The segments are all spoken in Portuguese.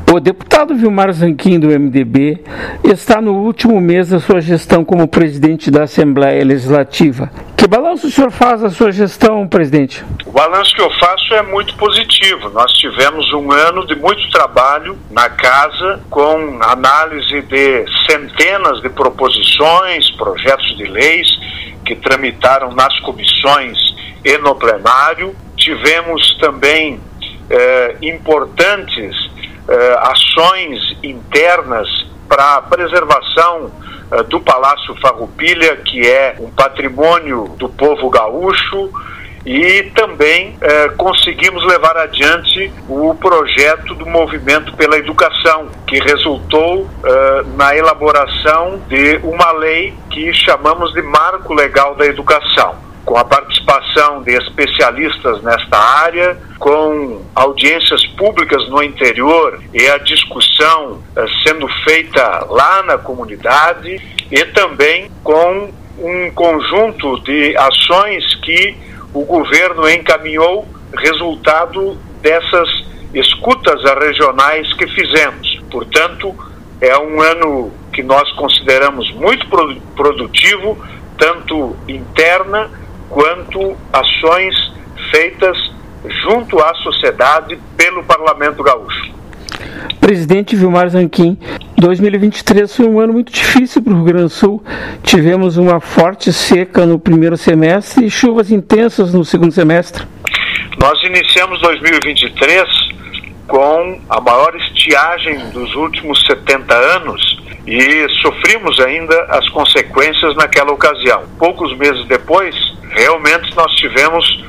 O deputado Vilmar Zanquim, do MDB, está no último mês da sua gestão como presidente da Assembleia Legislativa. Que balanço o senhor faz da sua gestão, presidente? O balanço que eu faço é muito positivo. Nós tivemos um ano de muito trabalho na casa, com análise de centenas de proposições, projetos de leis que tramitaram nas comissões e no plenário. Tivemos também importantes ações internas para a preservação do Palácio Farroupilha, que é um patrimônio do povo gaúcho, e também conseguimos levar adiante o projeto do Movimento pela Educação, que resultou na elaboração de uma lei que chamamos de Marco Legal da Educação, com a participação de especialistas nesta área, com audiências públicas no interior e a discussão sendo feita lá na comunidade, e também com um conjunto de ações que o governo encaminhou, resultado dessas escutas regionais que fizemos. Portanto, é um ano que nós consideramos muito produtivo, tanto interna quanto ações feitas junto à sociedade pelo Parlamento Gaúcho. Presidente Vilmar Zanquim, 2023 foi um ano muito difícil para o Rio Grande do Sul. Tivemos uma forte seca no primeiro semestre e chuvas intensas no segundo semestre. Nós iniciamos 2023 com a maior estiagem dos últimos 70 anos e sofrimos ainda as consequências naquela ocasião. Poucos meses depois, realmente nós tivemos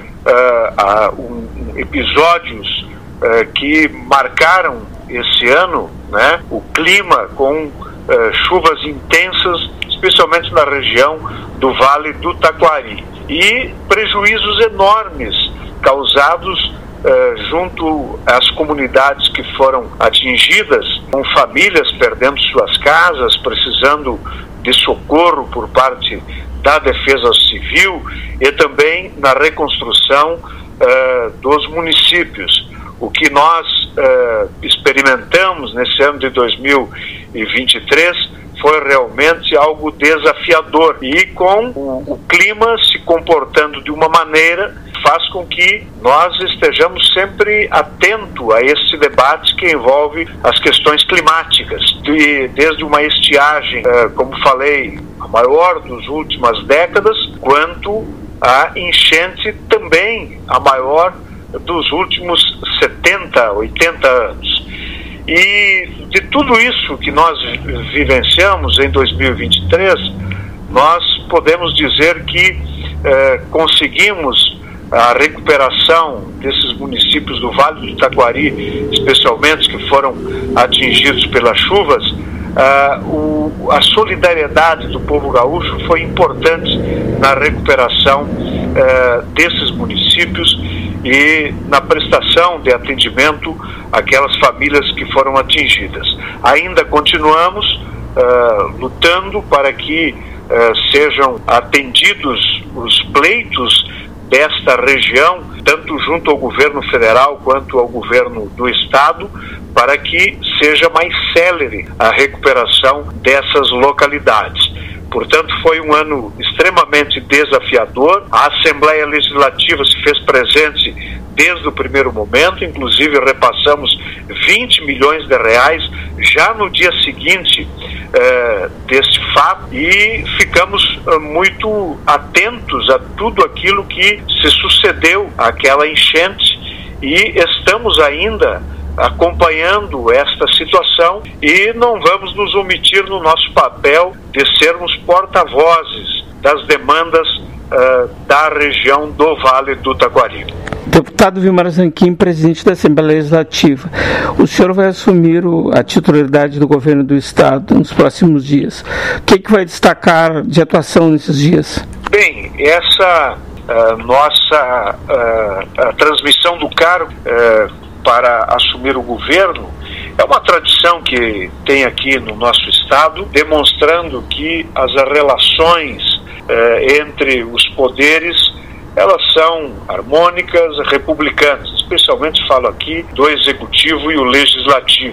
episódios que marcaram esse ano, né? O clima com chuvas intensas, especialmente na região do Vale do Taquari, e prejuízos enormes causados junto às comunidades que foram atingidas, com famílias perdendo suas casas, precisando de socorro por parte da Defesa Civil, e também na reconstrução dos municípios. O que nós experimentamos nesse ano de 2023 foi realmente algo desafiador, e com o clima se comportando de uma maneira faz com que nós estejamos sempre atentos a esse debate que envolve as questões climáticas, desde uma estiagem, como falei, a maior das últimas décadas, quanto a enchente também a maior dos últimos 70, 80 anos. E de tudo isso que nós vivenciamos em 2023, nós podemos dizer que conseguimos a recuperação desses municípios do Vale do Taquari, especialmente, que foram atingidos pelas chuvas. A solidariedade do povo gaúcho foi importante na recuperação desses municípios e na prestação de atendimento àquelas famílias que foram atingidas. Ainda continuamos lutando para que sejam atendidos os pleitos desta região, tanto junto ao governo federal quanto ao governo do estado, para que seja mais célere a recuperação dessas localidades. Portanto, foi um ano extremamente desafiador. A Assembleia Legislativa se fez presente desde o primeiro momento, inclusive repassamos 20 milhões de reais já no dia seguinte deste fato, e ficamos muito atentos a tudo aquilo que se sucedeu àquela enchente, e estamos ainda acompanhando esta situação e não vamos nos omitir no nosso papel de sermos porta-vozes das demandas da região do Vale do Taquari. Deputado Vilmar Zanquim, presidente da Assembleia Legislativa, o senhor vai assumir a titularidade do governo do Estado nos próximos dias. O que vai destacar de atuação nesses dias? Bem, essa nossa a transmissão do cargo para assumir o governo é uma tradição que tem aqui no nosso Estado, demonstrando que as relações entre os poderes, elas são harmônicas, republicanas. Especialmente falo aqui do Executivo e o Legislativo.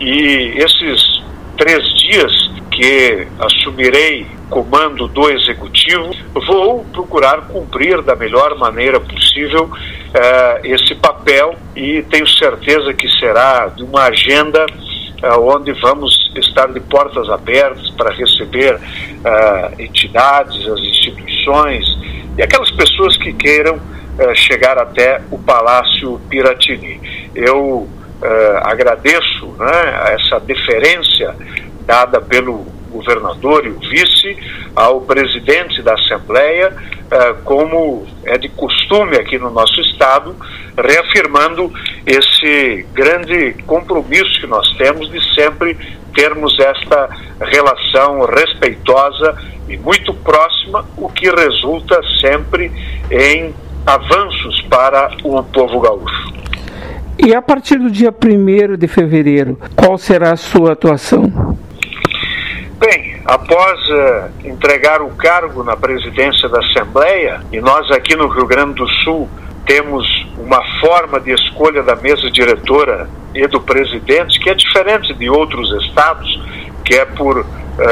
E esses 3 dias que assumirei comando do Executivo, vou procurar cumprir da melhor maneira possível esse papel, e tenho certeza que será de uma agenda onde vamos estar de portas abertas para receber entidades, as instituições e aquelas pessoas que queiram chegar até o Palácio Piratini. Eu agradeço, né, essa deferência dada pelo governador e o vice ao presidente da Assembleia, como é de costume aqui no nosso estado, reafirmando esse grande compromisso que nós temos de sempre termos esta relação respeitosa e muito próxima, o que resulta sempre em avanços para o povo gaúcho. E a partir do dia 1º de fevereiro, qual será a sua atuação? Bem, após entregar o cargo na presidência da Assembleia, e nós aqui no Rio Grande do Sul temos uma forma de escolha da mesa diretora e do presidente que é diferente de outros estados, que é por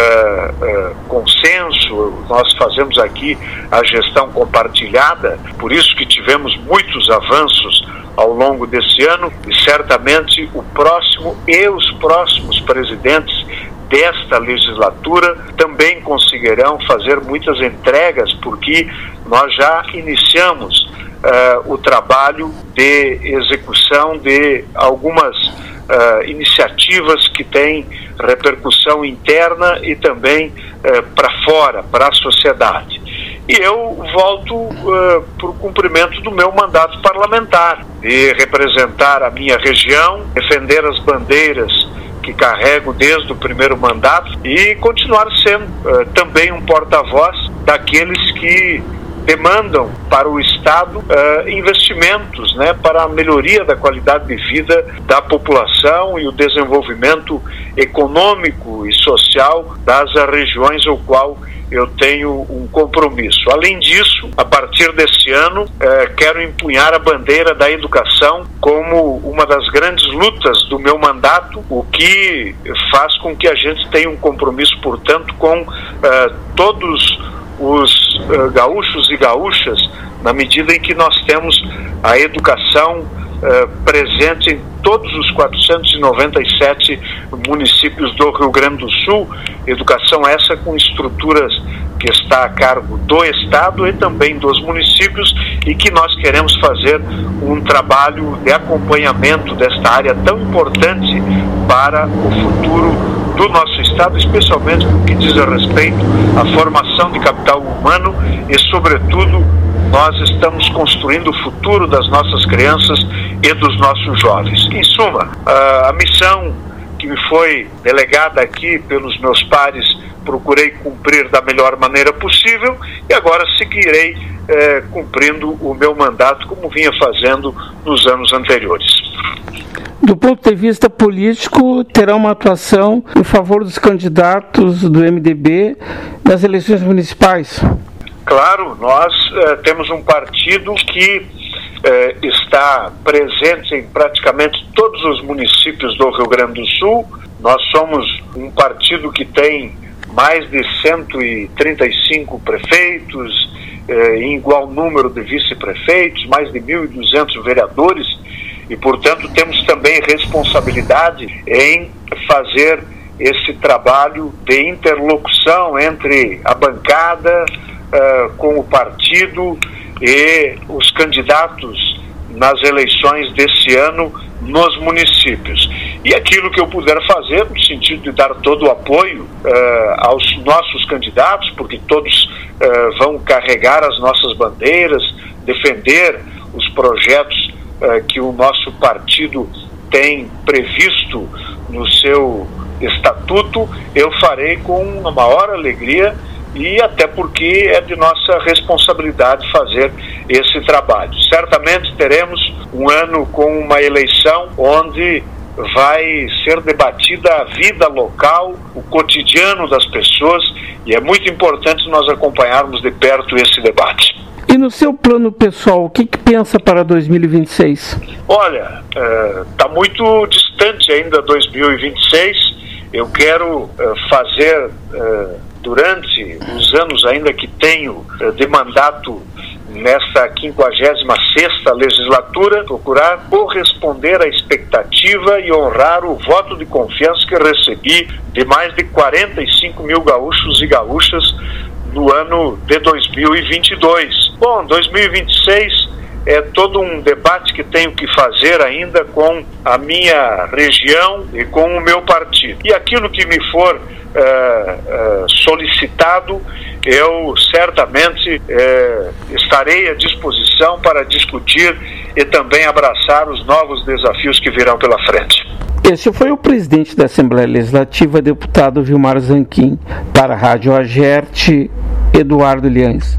consenso. Nós fazemos aqui a gestão compartilhada, por isso que tivemos muitos avanços ao longo desse ano, e certamente o próximo e os próximos presidentes desta legislatura também conseguirão fazer muitas entregas, porque nós já iniciamos o trabalho de execução de algumas iniciativas que têm repercussão interna e também para fora, para a sociedade. E eu volto para o cumprimento do meu mandato parlamentar, de representar a minha região, defender as bandeiras que carrego desde o primeiro mandato e continuar sendo também um porta-voz daqueles que demandam para o Estado investimentos, né, para a melhoria da qualidade de vida da população e o desenvolvimento econômico e social das regiões ao qual eu tenho um compromisso. Além disso, a partir deste ano, quero empunhar a bandeira da educação como uma das grandes lutas do meu mandato, o que faz com que a gente tenha um compromisso, portanto, com todos os gaúchos e gaúchas, na medida em que nós temos a educação presente em todos os 497 municípios do Rio Grande do Sul, educação essa com estruturas que está a cargo do Estado e também dos municípios, e que nós queremos fazer um trabalho de acompanhamento desta área tão importante para o futuro do nosso Estado, especialmente no que diz a respeito à formação de capital humano e, sobretudo, nós estamos construindo o futuro das nossas crianças e dos nossos jovens. Em suma, a missão que me foi delegada aqui pelos meus pares, procurei cumprir da melhor maneira possível e agora seguirei cumprindo o meu mandato como vinha fazendo nos anos anteriores. Do ponto de vista político, terá uma atuação em favor dos candidatos do MDB nas eleições municipais? Claro, nós temos um partido que está presente em praticamente todos os municípios do Rio Grande do Sul. Nós somos um partido que tem mais de 135 prefeitos, em igual número de vice-prefeitos, mais de 1.200 vereadores, e, portanto, temos também responsabilidade em fazer esse trabalho de interlocução entre a bancada com o partido e os candidatos nas eleições desse ano nos municípios. E aquilo que eu puder fazer, no sentido de dar todo o apoio aos nossos candidatos, porque todos vão carregar as nossas bandeiras, defender os projetos que o nosso partido tem previsto no seu estatuto, eu farei com a maior alegria, e até porque é de nossa responsabilidade fazer esse trabalho. Certamente teremos um ano com uma eleição onde vai ser debatida a vida local, o cotidiano das pessoas, e é muito importante nós acompanharmos de perto esse debate. E no seu plano pessoal, o que pensa para 2026? Olha, está muito distante ainda 2026. Eu quero fazer, durante os anos ainda que tenho de mandato nesta 56ª legislatura, procurar corresponder à expectativa e honrar o voto de confiança que recebi de mais de 45 mil gaúchos e gaúchas no ano de 2022. Bom, 2026 é todo um debate que tenho que fazer ainda com a minha região e com o meu partido. E aquilo que me for solicitado, eu certamente estarei à disposição para discutir e também abraçar os novos desafios que virão pela frente. Este foi o presidente da Assembleia Legislativa, deputado Vilmar Zanquim. Para a Rádio Agerte, Eduardo Liães.